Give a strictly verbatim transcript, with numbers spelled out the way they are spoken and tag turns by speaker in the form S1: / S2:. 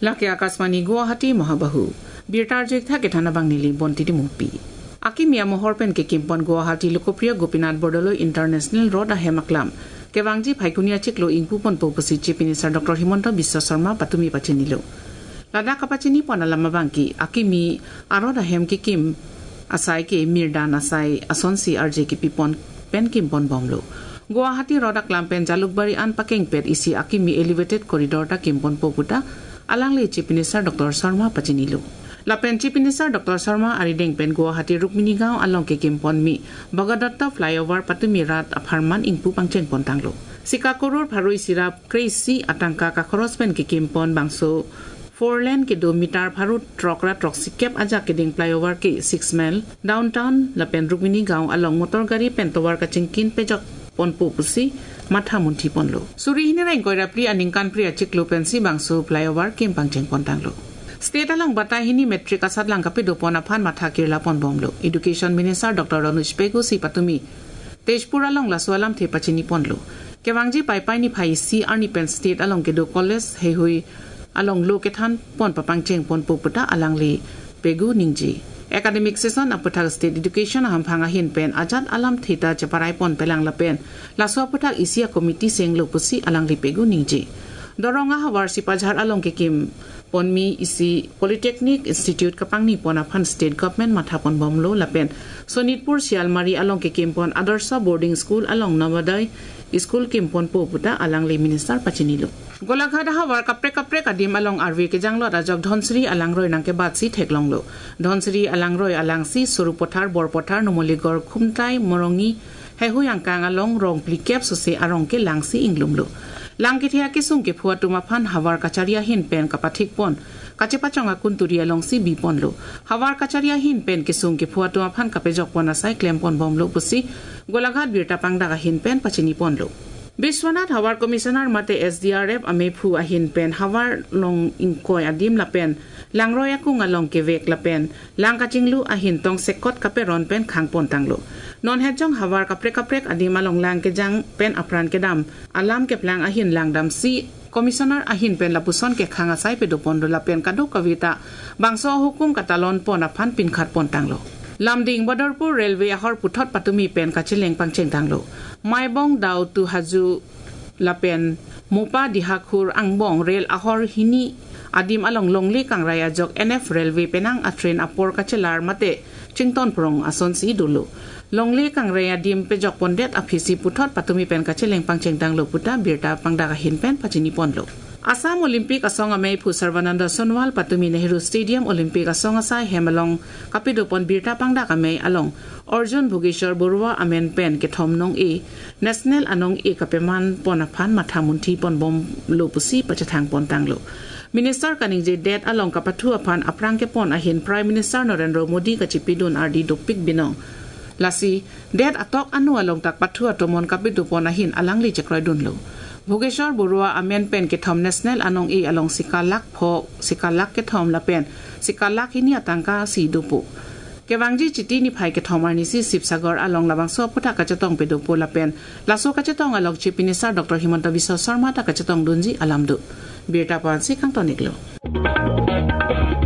S1: লাকে আকাশবাণী গুৱাহাটী মহাবাহু বিৰটাৰ জেক থাকে থানা বাংনিলি বন্তিটি মুপি আকিমিয়া মহৰ পেন কে কিম্পন গুৱাহাটী লোকপ্ৰিয় গোপীনাথ বৰদলৈ ইণ্টাৰনেশ্যনেল ৰড আহে মাকলাম কেৱাংজি ফাইকুনিয়া চিকলো ইংপুপন পৌপসি chief minister doctor Himanta Biswa Sarma পাতুমি পাচিনিলো লাডাখ কাপাচিনি পনালামা বাংকি আকিমি আৰদ আহেম কে কিম আসাই কে মিৰদান আসাই আসনসি আৰজে কে পিপন পেন কিম্পন বমলো গুৱাহাটী ৰড আকলাম পেন জালুকবাৰী আন পাকেং পেট ইসি আকিমি এলিভেটেড কৰিডৰটা কিম্পন পপুটা আলাংলি চিফ মিনিষ্টাৰ ডক্টৰ শৰ্মা পাচিনিলো লাপেন চিফ মিনিষ্টাৰ ডক্টৰ শৰ্মা আৰু ডেংপেন গুৱাহাটী ৰুকমিনি গাঁও আলংকে কিম্পন মি বগদত্ত ফ্লাইঅভাৰ পাতুমি ৰাত আফাৰমান ইংপু পাংচেং পন্টাংলো চিকাকোৰৰ ভাৰুই সিৰাপ ক্ৰেইসি আটাংকা কাখৰস পেন কে কিম্পন বাংসো फोर लेन के दो मीटर भारू ट्रकरा ट्रक सिकेप आजा के डिंग फ्लाईओवर के सिक्स माइल डाउनटाउन लपेन रुक्मिनी गांव अलंग मोटर गाड़ी पेंटोवर का चिंकिन पेजक पनपो पुसी माथा मुंठी पनलो सुरिहिने राइन कोइराप्री अनिंकान प्रिया चिकलो पेंसी बांसो फ्लाईओवर केम पांचेंग पनटांगलो स्टेट अलंग बताहिनी मेट्रिक आसाद लंकापे दोपना फान माथा किरला पन बमलो education minister doctor Ranoj Pegu सी पातुमी तेजपुर अलंग लासवालाम थे पचिनी पनलो केवांगजी पाइपाइनी फाई सी आर्नी पेन स्टेट अलंग के दो कॉलेज हे हुई along lo ke than pon papang cheng pon poputa alang le pegu ningji academic session apathak state education ham phanga hin pen ajat alam theta chaparai pon pelang la pen la so apathak isia committee seng lo pusi alang le pegu ningji doronga hawar sipajhar along ke kim ponmi isi polytechnic institute kapangni pon afan state government matha pon bomlo la pen sonitpur sialmari along ke kim pon adarsa boarding school along navodai school kim pon poputa alang le minister pachinilo Golaghat हावर कपरे कपरे कदिम Alang RV के जांगलो राजक धनश्री अलंगरोय नांके बातसी ठेकलंगलो धनश्री अलंगरोय अलंगसी स्वरूपथार बरपथार नमलिगर खुमताय मरंगी हेहुयांकांग अलंग रंगप्ली केप सुसे आरंके लांगसी इंगलुमलो लांगिथिया के सुंके फुआतुमा फान हावर कचारिया हिन पेन कपाथिक पन काचेपाचंगा कुंतुरिया लंगसी बिपनलो हावर कचारिया हिन पेन के सुंके फुआतुमा फान कपेजक पनासाय क्लेमपन बमलो पुसी गोलाघाट बिरटा पांगदागा हिन पेन पचिनी पनलो विश्वनाथ हावर कमिशनार मते एसडीआरएफ अमेफु अहिन पेन हावर लोंग इंकोय अदिम लापेन लांगरोया कुंग अलंग के वेक लापेन लांका चिंगलु अहिन तोंग सेकट कपे रन पेन खांगपन तांगलो नॉन हेजोंग हावर कपरे कपरे अदिम अलंग लांग के जांग पेन अपरान के दाम अलाम के प्लांग अहिन लांगदाम सी कमिशनार अहिन पेन लापुसन के खांगा साइ पे दोपन लापेन कादो कविता बांसो हुकुम कतालन पन अफान पिनखात पन तांगलो लामदिंग बदरपुर रेलवे आहर पुथत पातुमी पेन काचिलेंग पांचेंग तांगलो माइबोंग दाउ तु हाजु लापेन मोपा दिहाखुर आंगबोंग रेल आहर हिनी आदिम अलंग लोंगली कांगराया जक एनएफ रेलवे पेनांग अट्रेन अपोर काचेलार मते चिंगटन प्रोंग असोनसी दुलो लोंगली कांगराया दिम पे जक पंडेत अफिसी पुथत पातुमी पेन काचिलेंग पांचेंग तांगलो पुटा बिरटा पांगदागा हिन पेन पाचिनी पनलो आसाम ओलंपिक असंग अमेई फु सर्वानंद सोनवाल पातुमी नेहरू स्टेडियम ओलंपिक असंग असा हेमलंग कापिदोपन बिरटा पांगदा कामेई अलंग अर्जुन भुगेश्वर बरुवा अमेन पेन के थमनंग ए नेशनल अनंग ए कपेमान पनाफान माथा मुंठी पन बम लोपुसी पचथांग पन तांगलो मिनिस्टर कनिंजे डेट अलंग कापाथु अफान अप्रांग के पन अहिन प्राइम मिनिस्टर नरेंद्र मोदी कचिपिदुन आरडी डोपिक बिनो लासी डेट अतक अनु अलंग तक पाथु अतमन कापिदोपन अहिन अलंगली चक्रय दुनलो भुगेश्वर बरुवा अमेन पेन के थम नेशनल अनंग ए अलंग सिकालाक फो सिकालाक के थम लापेन सिकालाक हिनी आतंका सी दुपो केवांगजी चिटी नि फाइ के थमारनि सी शिवसागर अलंग लाबांसो पुथा काचतंग पे दुपो लापेन लासो काचतंग अलंग chief minister doctor Himanta Biswa Sarma ता काचतंग दुनजी आलामदु बिरटा पानसी खांतनिकलो